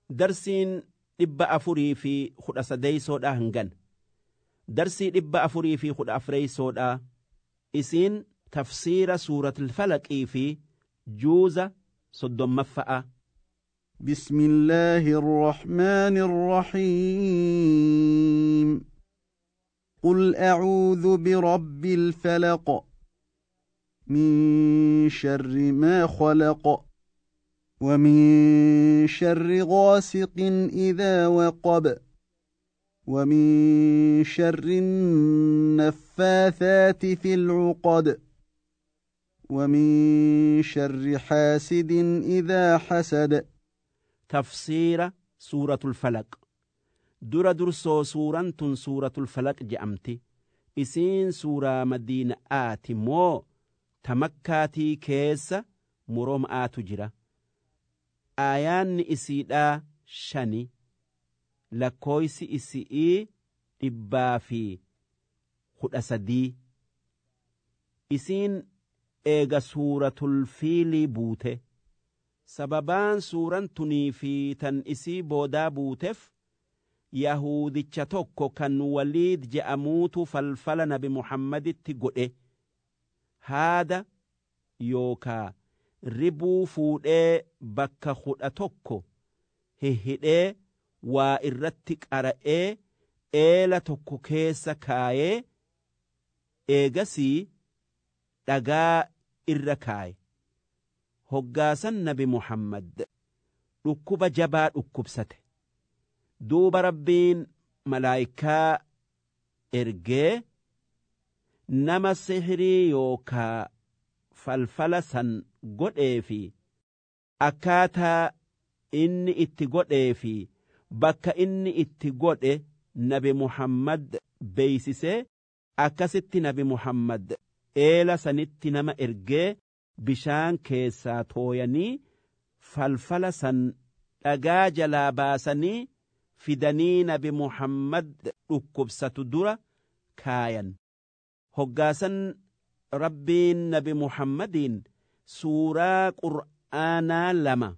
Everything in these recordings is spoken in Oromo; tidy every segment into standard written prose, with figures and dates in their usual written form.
درسين dhibba afurii fi kudha sadeeysoodha hangan darsii dhibba afurii fi kudha afreeysoodha isiin tafsiira suuratul falaqii fi juuza soddommaffa'a. بسم الله الرحمن الرحيم قل أعوذ برب الفلق من شر ما خلق ومن شر غاسق إذا وقب ومن شر النفاثات في العقد ومن شر حاسد إذا حسد. تفسير سورة الفلق درسو سورة سورة الفلق جأمتي إسين سورة مدينة آتي مو تمكاتي كيس مروم آتو جرا آيان إسيدا شني لكويس إسيئي إبا في خد أسدي إسين إيغا سورة الفيل بوته sababaan suuraan tunii fi tan isii boodaa buuteef yahudicha tokko kan waliid je'amuutu falfala nabi muhammaditti godhe haada yookaa ribuu fuudhee bakka 11 hihidhee waa irratti qara'ee eela tokko keessa kaayee eegasii dhagaa irra kaaye. hoggaasan nabi muhammad dhukkuba jabaa dhukkubsate duuba rabbiin malaayikaa ergee nama sihirii yookaa falfala san godhee fi akkaataa inni itti godhee fi bakka inni itti godhe nabi muhammad beeysisee akkasitti nabi muhammad eela sanitti nama ergee bishaan keessaa tooyanii falfala san dhagaa jalaa baasanii fidanii nabi muhammad dhukkubsatu dura kaayan. hoggaasan rabbiin nabi muhammadiin suuraa qur'aanaa 2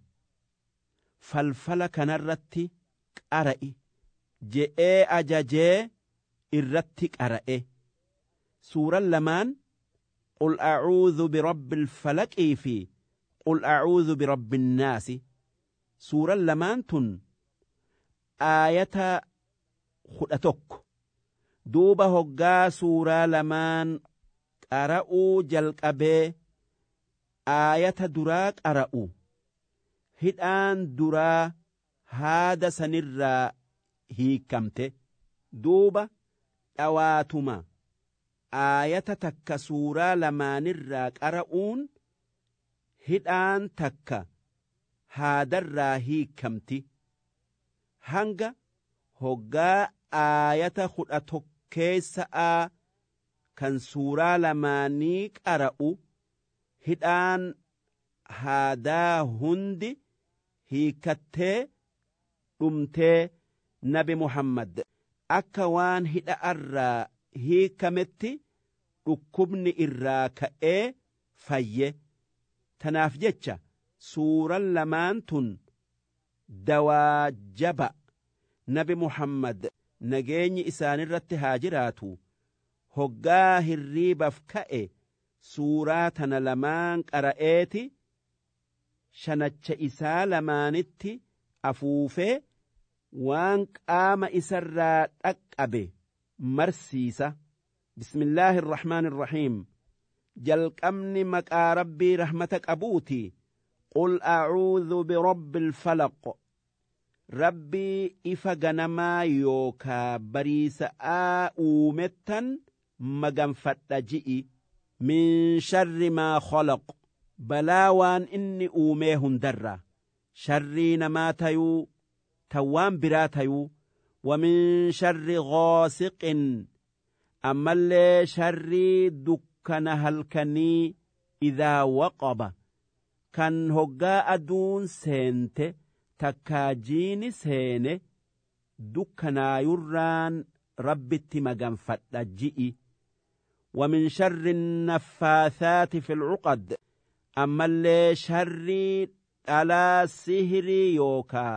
falfala kanarratti qara'i je'ee ajajee irratti qara'e. suuraan lamaan قل أعوذ برب الفلق في قل أعوذ برب الناس سورة لمانتن آية خدتك دوبا هقا سورة لمان قرأوا جلق أبي آية دراك قرأوا هدآن درا هذا سنرى هيكمت دوبا أواتما aayata takka suuraa lamaanirraa qara'uun hidhaan takka haadarraa hiikamti hanga hoggaa aayata 11 keessa'aa kan suuraa lamaanii qara'u hidhaan haadaa hundi hiikattee dhumtee nabi muhammad akka waan hidha'arraa hiikametti dhukkubni irraa ka'ee fayye. tanaaf jecha suuraan lamaan tun dawaa jaba nabi muhammad nageenyi isaanirratti haa jiraatu hoggaa hirriibaaf ka'e suuraa tana lamaan qara'eeti shanacha isaa lamaanitti afuufee waan qaama isarraa dhaqqabe مرسيسة. بسم الله الرحمن الرحيم جلقمني مكا ربي رحمتك أبوتي قل أعوذ برب الفلق ربي إفغنما يوكا بريس أومتا مغنفت جئي من شر ما خلق بلاوان إني أوميهن درا شرين ما تيو توان براتيو ومن شر غاسق أما اللي شر دكان هلكني إذا وقب كان هقا أدون سنت تكاجين سين دكنا يران رب التمغن فتجئي ومن شر النفاثات في العقد أما اللي شر على سهر يوكا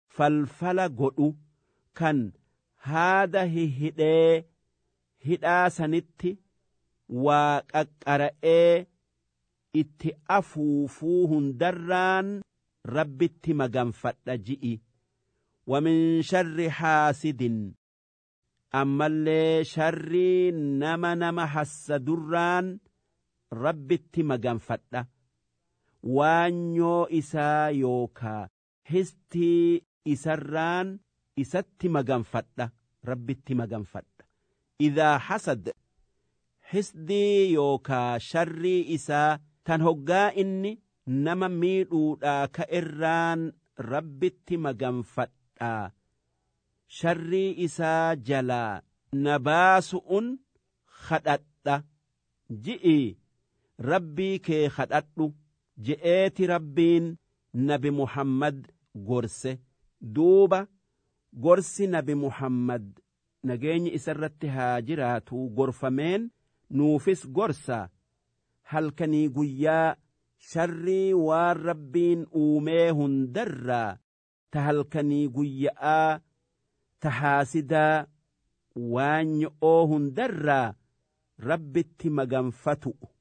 falfala godhu kan haada hihidhee hidhaa sanitti waa qaqqara'ee itti afuufuu hundarraan rabbitti maganfadha ji'i. ومن شر حاسد أما اللي شر نما حسدران رب التمغن فتا وانيو إسا يوكا هستي إسران إسات مغن فتا رب التمغن فتا إذا حسد حسدي يوكا شر إسا تنهقا إني نما ميدو كإران رب التمغن فتا sharrii isaa jalaa nabaasu'un kadhadha ji'i rabbii kee kadhadhu je'eeti rabbiin nabi Muhammad gorse. duuba gorsi nabi Muhammad nageenyi isarratti haa jiraatu gorfameen nuufis gorsa halkanii guyyaa sharrii waan rabbiin uumee hundarraa ta halkanii guyya'aa ta haasidaa waan nyo'oo hundarraa rabbitti maganfatu